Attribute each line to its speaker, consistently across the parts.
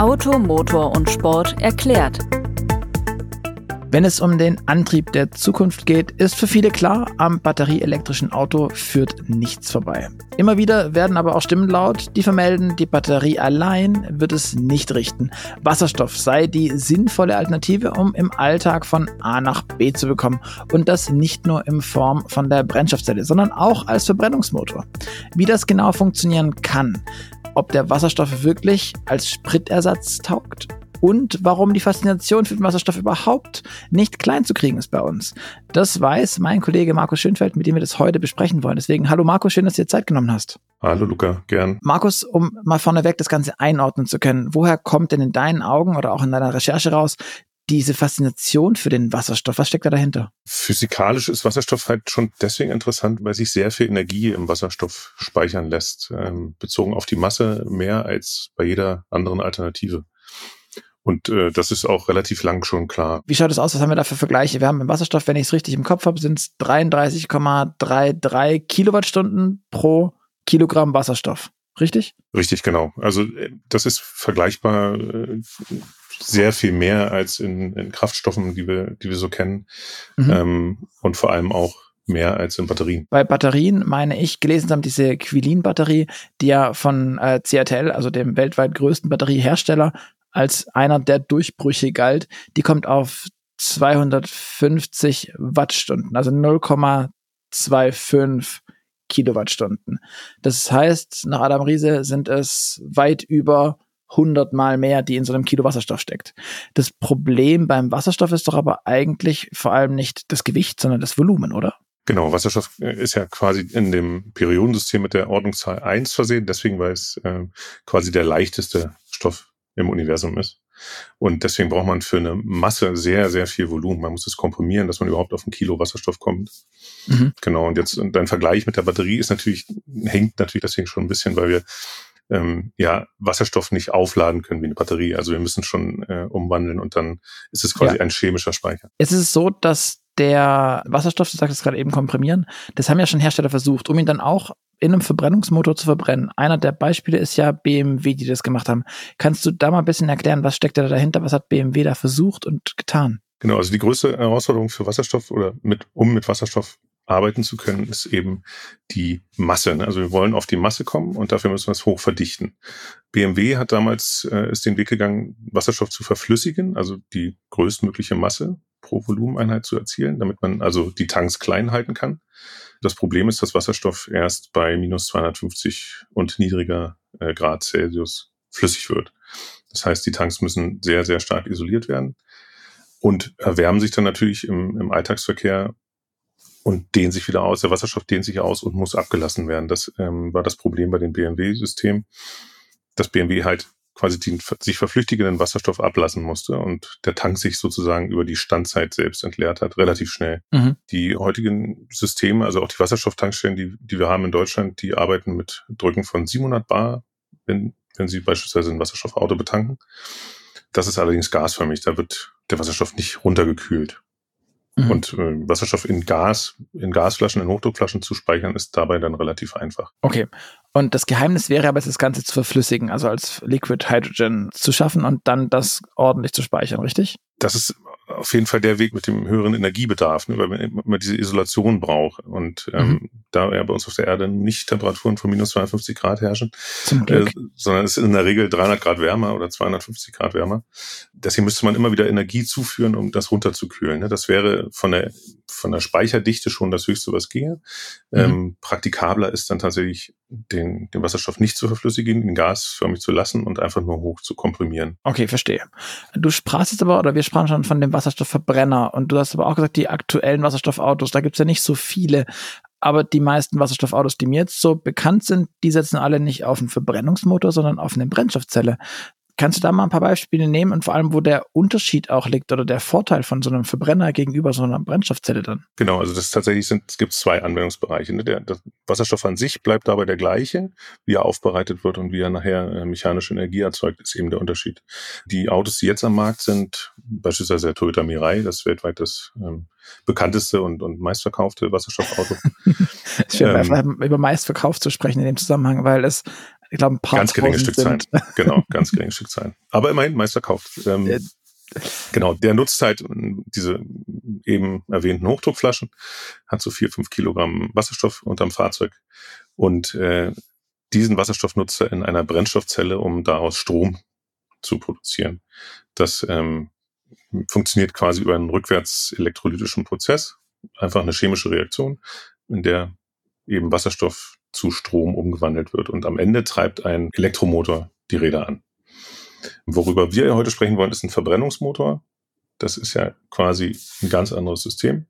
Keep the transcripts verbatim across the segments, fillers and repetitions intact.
Speaker 1: Auto, Motor und Sport erklärt.
Speaker 2: Wenn es um den Antrieb der Zukunft geht, ist für viele klar, am batterieelektrischen Auto führt nichts vorbei. Immer wieder werden aber auch Stimmen laut, die vermelden, die Batterie allein wird es nicht richten. Wasserstoff sei die sinnvolle Alternative, um im Alltag von A nach B zu bekommen. Und das nicht nur in Form von der Brennstoffzelle, sondern auch als Verbrennungsmotor. Wie das genau funktionieren kann, ob der Wasserstoff wirklich als Spritersatz taugt und warum die Faszination für den Wasserstoff überhaupt nicht klein zu kriegen ist bei uns. Das weiß mein Kollege Markus Schönfeld, mit dem wir das heute besprechen wollen. Deswegen, hallo Markus, schön, dass du dir Zeit genommen hast.
Speaker 3: Hallo Luca, gern.
Speaker 2: Markus, um mal vorneweg das Ganze einordnen zu können, woher kommt denn in deinen Augen oder auch in deiner Recherche raus diese Faszination für den Wasserstoff? Was steckt da dahinter?
Speaker 3: Physikalisch ist Wasserstoff halt schon deswegen interessant, weil sich sehr viel Energie im Wasserstoff speichern lässt, ähm, bezogen auf die Masse mehr als bei jeder anderen Alternative. Und äh, das ist auch relativ lang schon klar.
Speaker 2: Wie schaut es aus? Was haben wir da für Vergleiche? Wir haben im Wasserstoff, wenn ich es richtig im Kopf habe, sind es dreiunddreißig Komma dreiunddreißig Kilowattstunden pro Kilogramm Wasserstoff. Richtig?
Speaker 3: Richtig, genau. Also das ist vergleichbar äh, sehr viel mehr als in, in Kraftstoffen, die wir, die wir so kennen. Mhm. Ähm, und vor allem auch mehr als in Batterien.
Speaker 2: Bei Batterien meine ich, gelesen zu haben, diese Quilin-Batterie, die ja von äh, C A T L, also dem weltweit größten Batteriehersteller, als einer der Durchbrüche galt, die kommt auf zweihundertfünfzig Wattstunden, also null Komma fünfundzwanzig Kilowattstunden. Das heißt, nach Adam Riese sind es weit über hundert Mal mehr, die in so einem Kilo Wasserstoff steckt. Das Problem beim Wasserstoff ist doch aber eigentlich vor allem nicht das Gewicht, sondern das Volumen, oder?
Speaker 3: Genau, Wasserstoff ist ja quasi in dem Periodensystem mit der Ordnungszahl eins versehen, deswegen weil es äh, quasi der leichteste Stoff im Universum ist. Und deswegen braucht man für eine Masse sehr, sehr viel Volumen. Man muss es komprimieren, dass man überhaupt auf ein Kilo Wasserstoff kommt. Mhm. Genau, und jetzt und dein Vergleich mit der Batterie ist natürlich, hängt natürlich deswegen schon ein bisschen, weil wir ähm, ja Wasserstoff nicht aufladen können wie eine Batterie. Also wir müssen schon äh, umwandeln und dann ist es quasi ja ein chemischer Speicher.
Speaker 2: Jetzt ist es so, dass der Wasserstoff, du sagst es gerade eben, komprimieren, das haben ja schon Hersteller versucht, um ihn dann auch in einem Verbrennungsmotor zu verbrennen. Einer der Beispiele ist ja B M W, die das gemacht haben. Kannst du da mal ein bisschen erklären, was steckt da dahinter? Was hat B M W da versucht und getan?
Speaker 3: Genau, also die größte Herausforderung für Wasserstoff oder mit, um mit Wasserstoff arbeiten zu können, ist eben die Masse. Also wir wollen auf die Masse kommen und dafür müssen wir es hoch verdichten. B M W hat damals, äh, ist den Weg gegangen, Wasserstoff zu verflüssigen, also die größtmögliche Masse pro Volumeneinheit zu erzielen, damit man also die Tanks klein halten kann. Das Problem ist, dass Wasserstoff erst bei minus zweihundertfünfzig und niedriger äh, Grad Celsius flüssig wird. Das heißt, die Tanks müssen sehr, sehr stark isoliert werden und erwärmen sich dann natürlich im, im Alltagsverkehr und dehnen sich wieder aus. Der Wasserstoff dehnt sich aus und muss abgelassen werden. Das ähm, war das Problem bei den B M W-Systemen, dass B M W halt quasi den sich verflüchtigenden Wasserstoff ablassen musste und der Tank sich sozusagen über die Standzeit selbst entleert hat, relativ schnell. Mhm. Die heutigen Systeme, also auch die Wasserstofftankstellen, die, die wir haben in Deutschland, die arbeiten mit Drücken von siebenhundert Bar, wenn, wenn sie beispielsweise ein Wasserstoffauto betanken. Das ist allerdings gasförmig, da wird der Wasserstoff nicht runtergekühlt. Mhm. Und äh, Wasserstoff in Gas, in Gasflaschen, in Hochdruckflaschen zu speichern, ist dabei dann relativ einfach.
Speaker 2: Okay. Und das Geheimnis wäre aber, das Ganze zu verflüssigen, also als Liquid Hydrogen zu schaffen und dann das ordentlich zu speichern, richtig?
Speaker 3: Das ist auf jeden Fall der Weg mit dem höheren Energiebedarf, ne, weil man immer diese Isolation braucht. Und ähm, mhm. da ja bei uns auf der Erde nicht Temperaturen von minus zweihundertfünfzig Grad herrschen,
Speaker 2: Zum Glück.
Speaker 3: Äh, sondern es ist in der Regel dreihundert Grad wärmer oder zweihundertfünfzig Grad wärmer. Deswegen müsste man immer wieder Energie zuführen, um das runterzukühlen. Ne? Das wäre von der von der Speicherdichte schon das Höchste, was ginge. Mhm. Ähm, praktikabler ist dann tatsächlich, den, den Wasserstoff nicht zu verflüssigen, ihn gasförmig zu lassen und einfach nur hoch zu komprimieren.
Speaker 2: Okay, verstehe. Du sprachst jetzt aber, oder wir sprachen schon von dem Wasserstoffverbrenner und du hast aber auch gesagt, die aktuellen Wasserstoffautos, da gibt's ja nicht so viele, aber die meisten Wasserstoffautos, die mir jetzt so bekannt sind, die setzen alle nicht auf einen Verbrennungsmotor, sondern auf eine Brennstoffzelle. Kannst du da mal ein paar Beispiele nehmen und vor allem, wo der Unterschied auch liegt oder der Vorteil von so einem Verbrenner gegenüber so einer Brennstoffzelle dann?
Speaker 3: Genau, also das tatsächlich sind, es gibt zwei Anwendungsbereiche. Ne? Der, der Wasserstoff an sich bleibt dabei der gleiche, wie er aufbereitet wird und wie er nachher äh, mechanische Energie erzeugt, ist eben der Unterschied. Die Autos, die jetzt am Markt sind, beispielsweise der Toyota Mirai, das weltweit das ähm, bekannteste und, und meistverkaufte Wasserstoffauto.
Speaker 2: Es ist schön, ähm, einfach über meistverkauft zu sprechen in dem Zusammenhang, weil es ich glaube, ein paar
Speaker 3: ganz geringe
Speaker 2: Stückzahlen.
Speaker 3: Genau, ganz geringe Stückzahlen. Aber immerhin meist verkauft. Ähm, äh, genau, der nutzt halt diese eben erwähnten Hochdruckflaschen, hat so vier, fünf Kilogramm Wasserstoff unterm Fahrzeug und äh, diesen Wasserstoff nutzt er in einer Brennstoffzelle, um daraus Strom zu produzieren. Das ähm, funktioniert quasi über einen rückwärts elektrolytischen Prozess, einfach eine chemische Reaktion, in der eben Wasserstoff zu Strom umgewandelt wird. Und am Ende treibt ein Elektromotor die Räder an. Worüber wir heute sprechen wollen, ist ein Verbrennungsmotor. Das ist ja quasi ein ganz anderes System.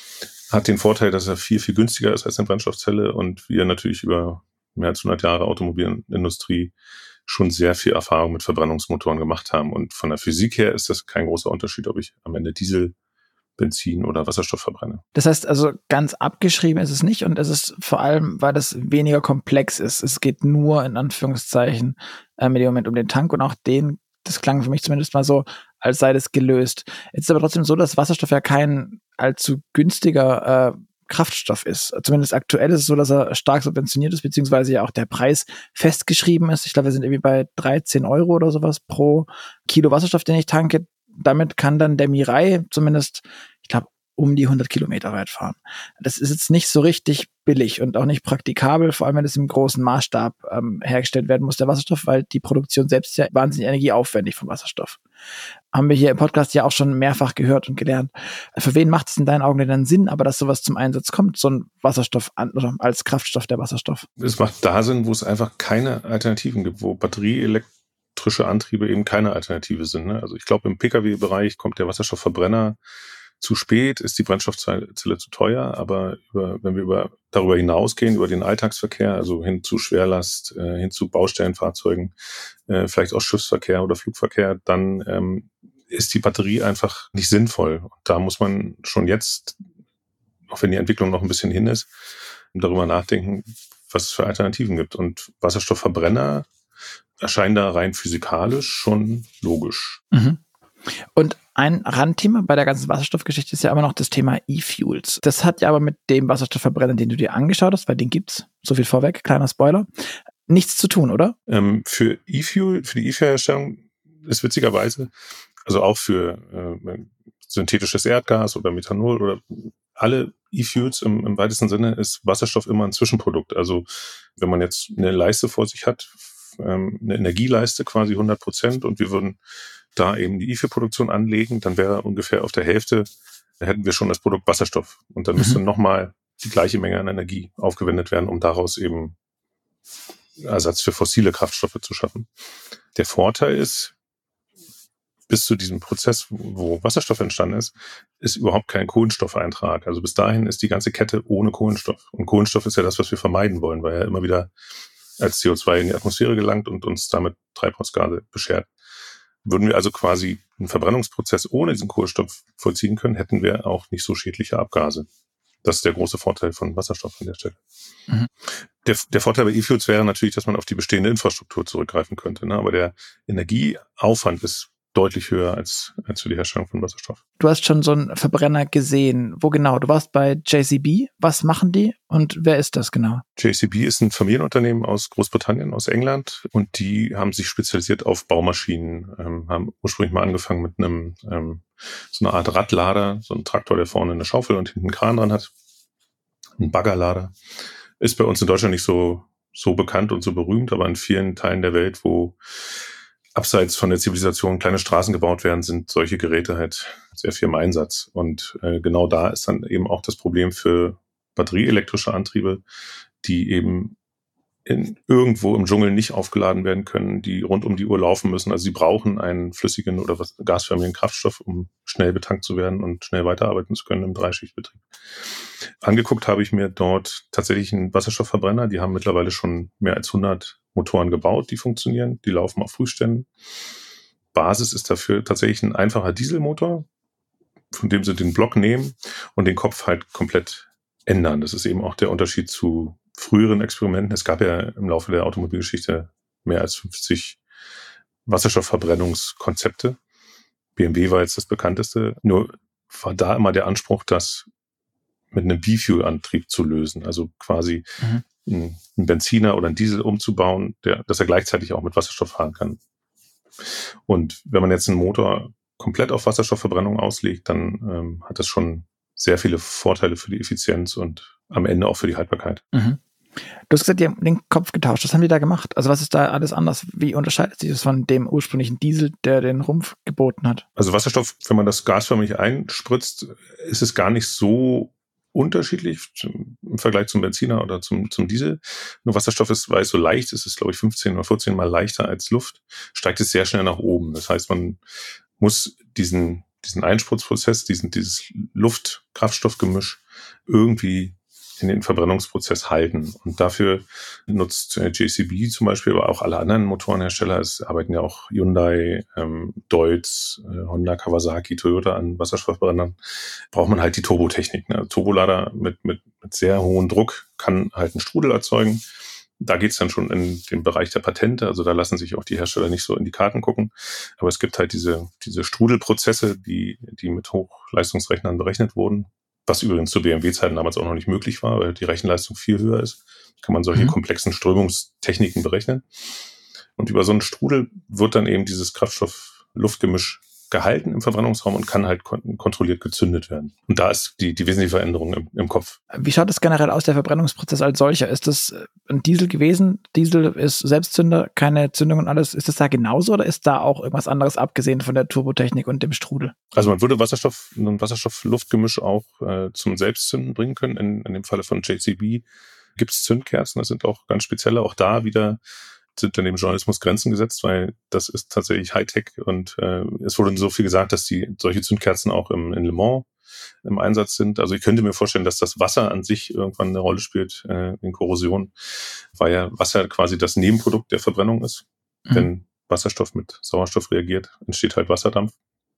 Speaker 3: Hat den Vorteil, dass er viel, viel günstiger ist als eine Brennstoffzelle und wir natürlich über mehr als hundert Jahre Automobilindustrie schon sehr viel Erfahrung mit Verbrennungsmotoren gemacht haben. Und von der Physik her ist das kein großer Unterschied, ob ich am Ende Diesel, Benzin oder Wasserstoff verbrenne.
Speaker 2: Das heißt also, ganz abgeschrieben ist es nicht und es ist vor allem, weil das weniger komplex ist. Es geht nur in Anführungszeichen äh, mit dem Moment um den Tank und auch den, das klang für mich zumindest mal so, als sei das gelöst. Jetzt ist aber trotzdem so, dass Wasserstoff ja kein allzu günstiger äh, Kraftstoff ist. Zumindest aktuell ist es so, dass er stark subventioniert ist, beziehungsweise ja auch der Preis festgeschrieben ist. Ich glaube, wir sind irgendwie bei dreizehn Euro oder sowas pro Kilo Wasserstoff, den ich tanke. Damit kann dann der Mirai zumindest, ich glaube, um die hundert Kilometer weit fahren. Das ist jetzt nicht so richtig billig und auch nicht praktikabel, vor allem wenn es im großen Maßstab ähm, hergestellt werden muss, der Wasserstoff, weil die Produktion selbst ist ja wahnsinnig energieaufwendig von Wasserstoff. Haben wir hier im Podcast ja auch schon mehrfach gehört und gelernt. Für wen macht es in deinen Augen denn dann Sinn, aber dass sowas zum Einsatz kommt, so ein Wasserstoff an, oder als Kraftstoff der Wasserstoff?
Speaker 3: Es macht da Sinn, wo es einfach keine Alternativen gibt, wo batterieelektrische Antriebe eben keine Alternative sind. Ne? Also ich glaube, im Pkw-Bereich kommt der Wasserstoffverbrenner zu spät, ist die Brennstoffzelle zu teuer, aber über, wenn wir über, darüber hinausgehen, über den Alltagsverkehr, also hin zu Schwerlast, äh, hin zu Baustellenfahrzeugen, äh, vielleicht auch Schiffsverkehr oder Flugverkehr, dann ähm, ist die Batterie einfach nicht sinnvoll. Und da muss man schon jetzt, auch wenn die Entwicklung noch ein bisschen hin ist, darüber nachdenken, was es für Alternativen gibt. Und Wasserstoffverbrenner erscheinen da rein physikalisch schon logisch.
Speaker 2: Mhm. Und ein Randthema bei der ganzen Wasserstoffgeschichte ist ja immer noch das Thema E-Fuels. Das hat ja aber mit dem Wasserstoffverbrenner, den du dir angeschaut hast, weil den gibt's, so viel vorweg, kleiner Spoiler, nichts zu tun, oder?
Speaker 3: Ähm, für E-Fuel, für die E-Fuel-Herstellung ist witzigerweise, also auch für äh, synthetisches Erdgas oder Methanol oder alle E-Fuels im, im weitesten Sinne ist Wasserstoff immer ein Zwischenprodukt. Also wenn man jetzt eine Leiste vor sich hat, ähm, eine Energieleiste quasi hundert Prozent und wir würden da eben die E-Fuel-Produktion anlegen, dann wäre ungefähr auf der Hälfte, da hätten wir schon das Produkt Wasserstoff. Und dann müsste mhm. nochmal die gleiche Menge an Energie aufgewendet werden, um daraus eben Ersatz für fossile Kraftstoffe zu schaffen. Der Vorteil ist, bis zu diesem Prozess, wo Wasserstoff entstanden ist, ist überhaupt kein Kohlenstoffeintrag. Also bis dahin ist die ganze Kette ohne Kohlenstoff. Und Kohlenstoff ist ja das, was wir vermeiden wollen, weil er immer wieder als C O zwei in die Atmosphäre gelangt und uns damit Treibhausgase beschert. Würden wir also quasi einen Verbrennungsprozess ohne diesen Kohlenstoff vollziehen können, hätten wir auch nicht so schädliche Abgase. Das ist der große Vorteil von Wasserstoff an der Stelle. Mhm. Der, der Vorteil bei E-Fuels wäre natürlich, dass man auf die bestehende Infrastruktur zurückgreifen könnte. Ne? Aber der Energieaufwand ist deutlich höher als, als für die Herstellung von Wasserstoff.
Speaker 2: Du hast schon so einen Verbrenner gesehen. Wo genau? Du warst bei J C B. Was machen die und wer ist das genau?
Speaker 3: J C B ist ein Familienunternehmen aus Großbritannien, aus England und die haben sich spezialisiert auf Baumaschinen, ähm, haben ursprünglich mal angefangen mit einem ähm, so einer Art Radlader, so ein Traktor, der vorne eine Schaufel und hinten einen Kran dran hat. Ein Baggerlader. Ist bei uns in Deutschland nicht so, so bekannt und so berühmt, aber in vielen Teilen der Welt, wo abseits von der Zivilisation kleine Straßen gebaut werden, sind solche Geräte halt sehr viel im Einsatz. Und äh, genau da ist dann eben auch das Problem für batterieelektrische Antriebe, die eben in, irgendwo im Dschungel nicht aufgeladen werden können, die rund um die Uhr laufen müssen. Also sie brauchen einen flüssigen oder was, gasförmigen Kraftstoff, um schnell betankt zu werden und schnell weiterarbeiten zu können im Dreischichtbetrieb. Angeguckt habe ich mir dort tatsächlich einen Wasserstoffverbrenner. Die haben mittlerweile schon mehr als hundert Motoren gebaut, die funktionieren. Die laufen auf Frühständen. Basis ist dafür tatsächlich ein einfacher Dieselmotor, von dem sie den Block nehmen und den Kopf halt komplett ändern. Das ist eben auch der Unterschied zu früheren Experimenten. Es gab ja im Laufe der Automobilgeschichte mehr als fünfzig Wasserstoffverbrennungskonzepte. B M W war jetzt das bekannteste. Nur war da immer der Anspruch, das mit einem B-Fuel-Antrieb zu lösen. Also quasi mhm. einen Benziner oder einen Diesel umzubauen, der, dass er gleichzeitig auch mit Wasserstoff fahren kann. Und wenn man jetzt einen Motor komplett auf Wasserstoffverbrennung auslegt, dann ähm, hat das schon sehr viele Vorteile für die Effizienz und am Ende auch für die Haltbarkeit.
Speaker 2: Mhm. Du hast gesagt, die haben den Kopf getauscht. Was haben die da gemacht? Also was ist da alles anders? Wie unterscheidet sich das von dem ursprünglichen Diesel, der den Rumpf geboten hat?
Speaker 3: Also Wasserstoff, wenn man das gasförmig einspritzt, ist es gar nicht so unterschiedlich im Vergleich zum Benziner oder zum, zum Diesel. Nur Wasserstoff ist, weil es so leicht ist, ist glaube ich fünfzehn oder vierzehn Mal leichter als Luft, steigt es sehr schnell nach oben. Das heißt, man muss diesen, diesen Einspritzprozess, diesen, dieses Luft-Kraftstoffgemisch irgendwie in den Verbrennungsprozess halten. Und dafür nutzt äh, J C B zum Beispiel, aber auch alle anderen Motorenhersteller, es arbeiten ja auch Hyundai, ähm, Deutz, äh, Honda, Kawasaki, Toyota an Wasserstoffbrennern, braucht man halt die Turbotechnik. Ne? Turbolader mit, mit, mit sehr hohem Druck kann halt einen Strudel erzeugen. Da geht's dann schon in den Bereich der Patente, also da lassen sich auch die Hersteller nicht so in die Karten gucken. Aber es gibt halt diese, diese Strudelprozesse, die, die mit Hochleistungsrechnern berechnet wurden, was übrigens zu B M W-Zeiten damals auch noch nicht möglich war, weil die Rechenleistung viel höher ist, kann man solche mhm. komplexen Strömungstechniken berechnen. Und über so einen Strudel wird dann eben dieses Kraftstoff-Luftgemisch gehalten im Verbrennungsraum und kann halt kon- kontrolliert gezündet werden. Und da ist die, die wesentliche Veränderung im, im Kopf.
Speaker 2: Wie schaut das generell aus, der Verbrennungsprozess als solcher? Ist das ein Diesel gewesen? Diesel ist Selbstzünder, keine Zündung und alles. Ist das da genauso oder ist da auch irgendwas anderes abgesehen von der Turbotechnik und dem Strudel?
Speaker 3: Also man würde Wasserstoff, ein Wasserstoff-Luftgemisch auch äh, zum Selbstzünden bringen können. In, in dem Falle von J C B gibt es Zündkerzen, das sind auch ganz spezielle. Auch da wieder sind dann dem Journalismus Grenzen gesetzt, weil das ist tatsächlich Hightech und äh, es wurde so viel gesagt, dass die solche Zündkerzen auch im, in Le Mans im Einsatz sind. Also ich könnte mir vorstellen, dass das Wasser an sich irgendwann eine Rolle spielt äh, in Korrosion, weil ja Wasser quasi das Nebenprodukt der Verbrennung ist. Mhm. Wenn Wasserstoff mit Sauerstoff reagiert, entsteht halt Wasserdampf.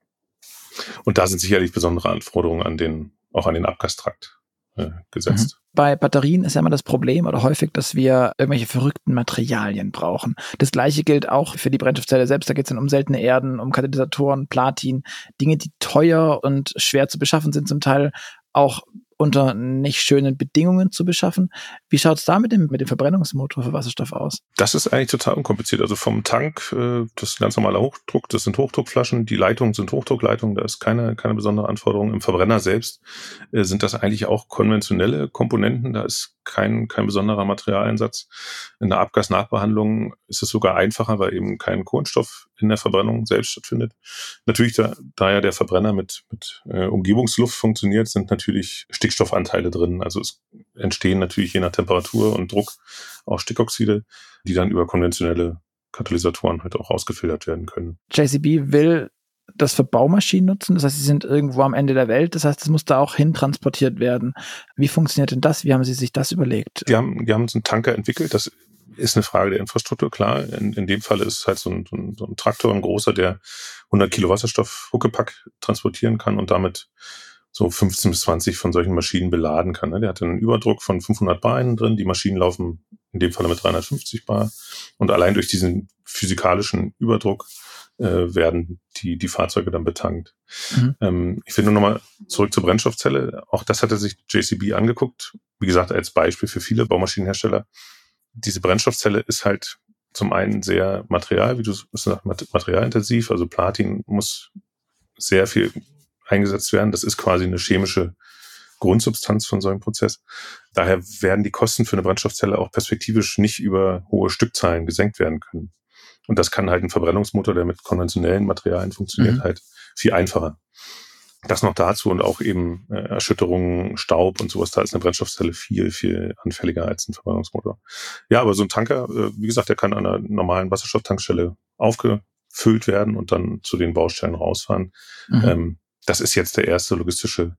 Speaker 3: Und da sind sicherlich besondere Anforderungen an den, auch an den Abgastrakt äh, gesetzt.
Speaker 2: Mhm. Bei Batterien ist ja immer das Problem oder häufig, dass wir irgendwelche verrückten Materialien brauchen. Das Gleiche gilt auch für die Brennstoffzelle selbst. Da geht es dann um seltene Erden, um Katalysatoren, Platin, Dinge, die teuer und schwer zu beschaffen sind, zum Teil auch unter nicht schönen Bedingungen zu beschaffen. Wie schaut es da mit dem, mit dem Verbrennungsmotor für Wasserstoff aus?
Speaker 3: Das ist eigentlich total unkompliziert. Also vom Tank, äh, das ist ein ganz normaler Hochdruck, das sind Hochdruckflaschen, die Leitungen sind Hochdruckleitungen, da ist keine, keine besondere Anforderung. Im Verbrenner selbst äh, sind das eigentlich auch konventionelle Komponenten, da ist kein, kein besonderer Materialeinsatz. In der Abgasnachbehandlung ist es sogar einfacher, weil eben kein Kohlenstoff in der Verbrennung selbst stattfindet. Natürlich, da, da ja der Verbrenner mit, mit äh, Umgebungsluft funktioniert, sind natürlich Stickstoffanteile drin. Also es entstehen natürlich je nach Temperatur und Druck auch Stickoxide, die dann über konventionelle Katalysatoren halt auch rausgefiltert werden können.
Speaker 2: J C B will das für Baumaschinen nutzen, das heißt, sie sind irgendwo am Ende der Welt, das heißt, es muss da auch hin transportiert werden. Wie funktioniert denn das? Wie haben Sie sich das überlegt?
Speaker 3: Die haben, die haben so einen Tanker entwickelt, das ist eine Frage der Infrastruktur, klar. In, in dem Fall ist es halt so ein, so, ein, so ein Traktor, ein großer, der hundert Kilo Wasserstoff Huckepack transportieren kann und damit so fünfzehn bis zwanzig von solchen Maschinen beladen kann. Der hat einen Überdruck von fünfhundert Bar innen drin. Die Maschinen laufen in dem Fall mit dreihundertfünfzig Bar. Und allein durch diesen physikalischen Überdruck äh, werden die, die Fahrzeuge dann betankt. Mhm. Ähm, ich will nur nochmal zurück zur Brennstoffzelle. Auch das hatte sich J C B angeguckt. Wie gesagt, als Beispiel für viele Baumaschinenhersteller. Diese Brennstoffzelle ist halt zum einen sehr material, wie du sagst, materialintensiv. Also Platin muss sehr viel eingesetzt werden. Das ist quasi eine chemische Grundsubstanz von so einem Prozess. Daher werden die Kosten für eine Brennstoffzelle auch perspektivisch nicht über hohe Stückzahlen gesenkt werden können. Und das kann halt ein Verbrennungsmotor, der mit konventionellen Materialien funktioniert, mhm. halt viel einfacher. Das noch dazu und auch eben äh, Erschütterungen, Staub und sowas, da ist eine Brennstoffzelle viel, viel anfälliger als ein Verbrennungsmotor. Ja, aber so ein Tanker, äh, wie gesagt, der kann an einer normalen Wasserstofftankstelle aufgefüllt werden und dann zu den Baustellen rausfahren. Mhm. Ähm, das ist jetzt der erste logistische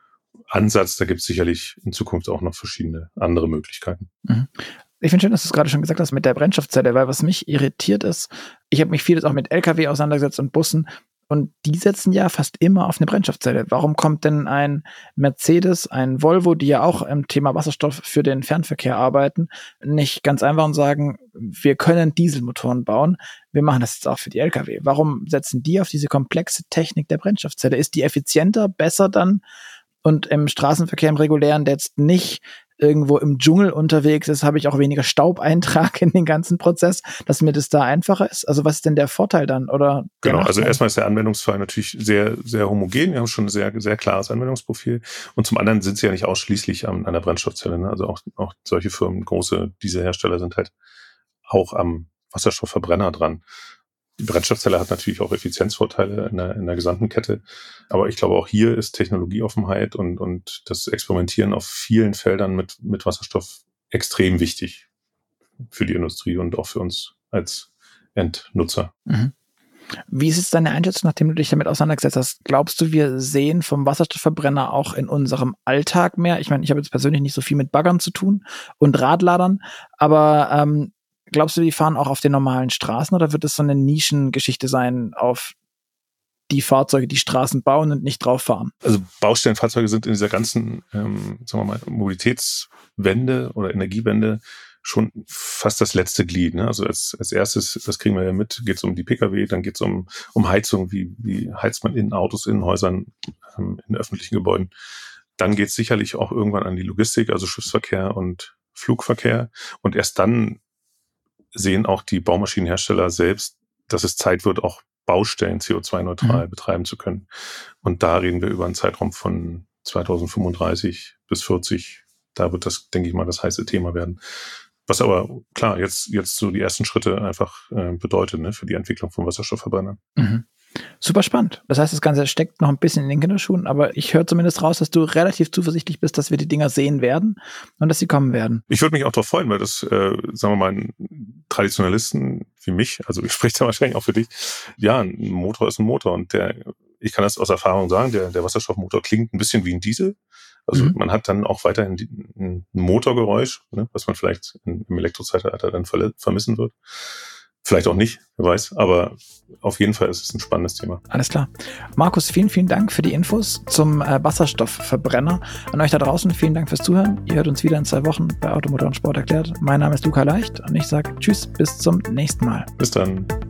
Speaker 3: Ansatz. Da gibt es sicherlich in Zukunft auch noch verschiedene andere Möglichkeiten.
Speaker 2: Mhm. Ich finde schön, dass du es gerade schon gesagt hast mit der Brennstoffzelle, weil was mich irritiert ist, ich habe mich vieles auch mit L K W auseinandergesetzt und Bussen und die setzen ja fast immer auf eine Brennstoffzelle. Warum kommt denn ein Mercedes, ein Volvo, die ja auch im Thema Wasserstoff für den Fernverkehr arbeiten, nicht ganz einfach und sagen, wir können Dieselmotoren bauen, wir machen das jetzt auch für die L K W. Warum setzen die auf diese komplexe Technik der Brennstoffzelle? Ist die effizienter, besser dann und im Straßenverkehr, im regulären, der jetzt nicht irgendwo im Dschungel unterwegs ist, habe ich auch weniger Staubeintrag in den ganzen Prozess, dass mir das da einfacher ist. Also was ist denn der Vorteil dann? Oder
Speaker 3: genau, also erstmal ist der Anwendungsfall natürlich sehr, sehr homogen. Wir haben schon ein sehr, sehr klares Anwendungsprofil. Und zum anderen sind sie ja nicht ausschließlich an, an der Brennstoffzelle. Ne? Also auch, auch solche Firmen, große Dieselhersteller sind halt auch am Wasserstoffverbrenner dran. Die Brennstoffzelle hat natürlich auch Effizienzvorteile in der, in der gesamten Kette. Aber ich glaube, auch hier ist Technologieoffenheit und, und das Experimentieren auf vielen Feldern mit, mit Wasserstoff extrem wichtig für die Industrie und auch für uns als Endnutzer.
Speaker 2: Mhm. Wie ist es deine Einschätzung, nachdem du dich damit auseinandergesetzt hast? Glaubst du, wir sehen vom Wasserstoffverbrenner auch in unserem Alltag mehr? Ich meine, ich habe jetzt persönlich nicht so viel mit Baggern zu tun und Radladern, aber ähm, glaubst du, die fahren auch auf den normalen Straßen oder wird es so eine Nischengeschichte sein auf die Fahrzeuge, die Straßen bauen und nicht drauf fahren?
Speaker 3: Also Baustellenfahrzeuge sind in dieser ganzen, ähm, sagen wir mal, Mobilitätswende oder Energiewende schon fast das letzte Glied. Ne? Also als, als erstes, das kriegen wir ja mit, geht es um die Pkw, dann geht es um, um Heizung, wie, wie heizt man in Autos, in Häusern, ähm, in öffentlichen Gebäuden. Dann geht es sicherlich auch irgendwann an die Logistik, also Schiffsverkehr und Flugverkehr. Und erst dann sehen auch die Baumaschinenhersteller selbst, dass es Zeit wird, auch Baustellen C O zwei neutral mhm. betreiben zu können. Und da reden wir über einen Zeitraum von zweitausendfünfunddreißig bis vierzig. Da wird das, denke ich mal, das heiße Thema werden. Was aber, klar, jetzt, jetzt so die ersten Schritte einfach äh, bedeutet, ne, für die Entwicklung von Wasserstoffverbrennern.
Speaker 2: Mhm. Super spannend. Das heißt, das Ganze steckt noch ein bisschen in den Kinderschuhen, aber ich höre zumindest raus, dass du relativ zuversichtlich bist, dass wir die Dinger sehen werden und dass sie kommen werden.
Speaker 3: Ich würde mich auch darauf freuen, weil das, äh, sagen wir mal, Traditionalisten wie mich, also ich spreche da wahrscheinlich auch für dich, ja, ein Motor ist ein Motor und der, ich kann das aus Erfahrung sagen, der, der Wasserstoffmotor klingt ein bisschen wie ein Diesel. Also mhm. man hat dann auch weiterhin ein Motorgeräusch, ne, was man vielleicht im Elektrozeitalter dann vermissen wird. Vielleicht auch nicht, wer weiß, aber auf jeden Fall ist es ein spannendes Thema.
Speaker 2: Alles klar. Markus, vielen, vielen Dank für die Infos zum äh, Wasserstoffverbrenner. An euch da draußen, vielen Dank fürs Zuhören. Ihr hört uns wieder in zwei Wochen bei Auto, Motor und Sport erklärt. Mein Name ist Luca Leicht und ich sage Tschüss, bis zum nächsten Mal.
Speaker 3: Bis dann.